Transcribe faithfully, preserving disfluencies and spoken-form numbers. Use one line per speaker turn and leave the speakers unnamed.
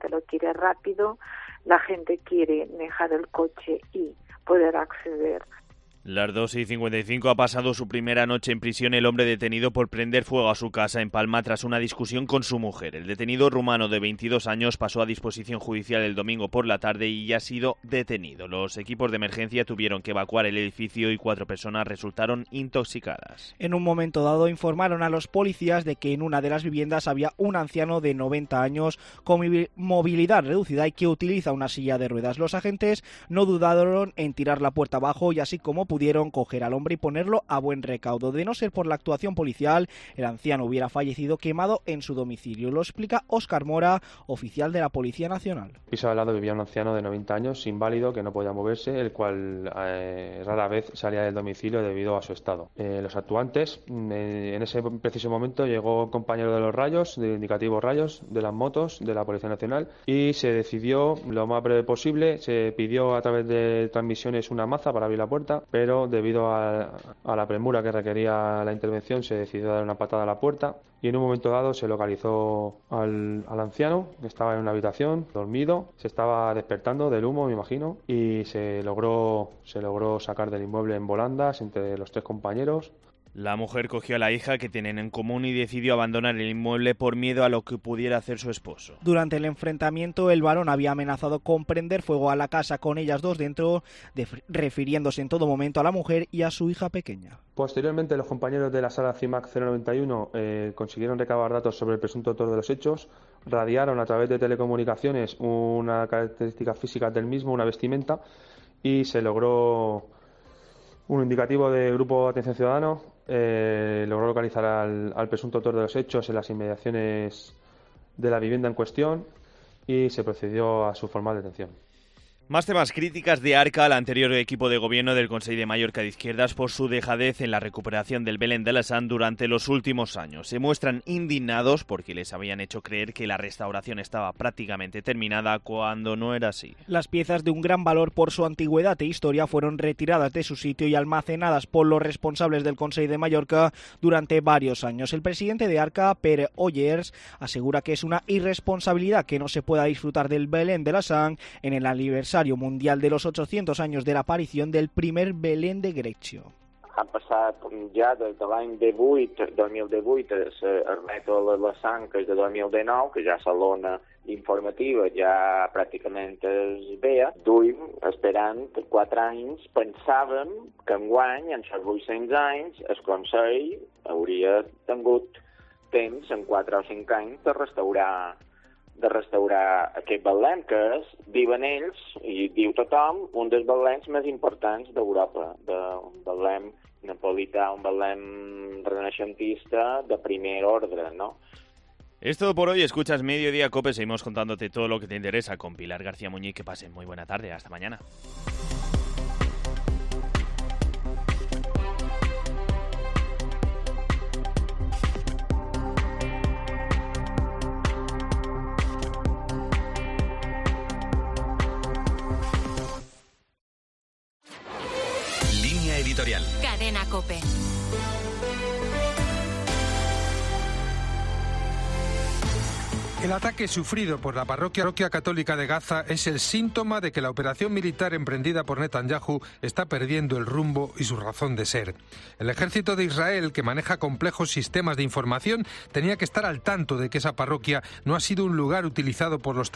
gente lo quiere rápido, la gente quiere dejar el coche y poder acceder.
Las dos y cincuenta y cinco ha pasado su primera noche en prisión el hombre detenido por prender fuego a su casa en Palma tras una discusión con su mujer. El detenido rumano de veintidós años pasó a disposición judicial el domingo por la tarde y ya ha sido detenido. Los equipos de emergencia tuvieron que evacuar el edificio y cuatro personas resultaron intoxicadas.
En un momento dado informaron a los policías de que en una de las viviendas había un anciano de noventa años con movilidad reducida y que utiliza una silla de ruedas. Los agentes no dudaron en tirar la puerta abajo y así como pudieron coger al hombre y ponerlo a buen recaudo. De no ser por la actuación policial, el anciano hubiera fallecido quemado en su domicilio. Lo explica Óscar Mora, oficial de la Policía Nacional.
En el piso al lado vivía un anciano de noventa años, inválido, que no podía moverse, el cual eh, rara vez salía del domicilio debido a su estado. Eh, los actuantes, eh, en ese preciso momento llegó un compañero de los rayos, de indicativos rayos, de las motos, de la Policía Nacional, y se decidió lo más breve posible, se pidió a través de transmisiones una maza para abrir la puerta, pero debido a, a la premura que requería la intervención se decidió dar una patada a la puerta y en un momento dado se localizó al, al anciano que estaba en una habitación dormido, se estaba despertando del humo, me imagino, y se logró, se logró sacar del inmueble en volandas entre los tres compañeros.
La mujer cogió a la hija que tienen en común y decidió abandonar el inmueble por miedo a lo que pudiera hacer su esposo.
Durante el enfrentamiento, el varón había amenazado con prender fuego a la casa con ellas dos dentro, de, refiriéndose en todo momento a la mujer y a su hija pequeña.
Posteriormente, los compañeros de la sala CIMAC cero noventa y uno eh, consiguieron recabar datos sobre el presunto autor de los hechos, radiaron a través de telecomunicaciones una característica física del mismo, una vestimenta, y se logró un indicativo de Grupo de Atención Ciudadano. Eh, logró localizar al, al presunto autor de los hechos en las inmediaciones de la vivienda en cuestión y se procedió a su formal detención.
Más temas: críticas de Arca al anterior equipo de gobierno del Consell de Mallorca de Izquierdas por su dejadez en la recuperación del Belén de la Sant durante los últimos años. Se muestran indignados porque les habían hecho creer que la restauración estaba prácticamente terminada cuando no era así.
Las piezas de un gran valor por su antigüedad e historia fueron retiradas de su sitio y almacenadas por los responsables del Consell de Mallorca durante varios años. El presidente de Arca, Pere Ollers, asegura que es una irresponsabilidad que no se pueda disfrutar del Belén de la Sant en el aniversario mundial de los ochocientos años de la aparición del primer Belén de Greccio.
Han passat ja des de l'any divuit, dos mil divuit, el rètol de la Sant, que és de dos mil dinou, que ja la lona informativa ja pràcticament es veia. Duim esperant quatre anys, pensàvem que enguany, en els vuit-cents anys, el Consell hauria tingut temps, en quatre o cinc anys, de restaurar de restaurar aquest Belén, que és, diuen ells, i diu tothom, un dels Beléns més importants d'Europa, de, un Belén napolità, un Belén renaixentista de primer ordre, ¿no?
Es todo por hoy. Escuchas Mediodía Cope, seguimos contándote todo lo que te interesa con Pilar García Muñiz. Que pasen muy buena tarde, hasta mañana.
Editorial.
Cadena COPE.
El ataque sufrido por la parroquia católica de Gaza es el síntoma de que la operación militar emprendida por Netanyahu está perdiendo el rumbo y su razón de ser. El ejército de Israel, que maneja complejos sistemas de información, tenía que estar al tanto de que esa parroquia no ha sido un lugar utilizado por los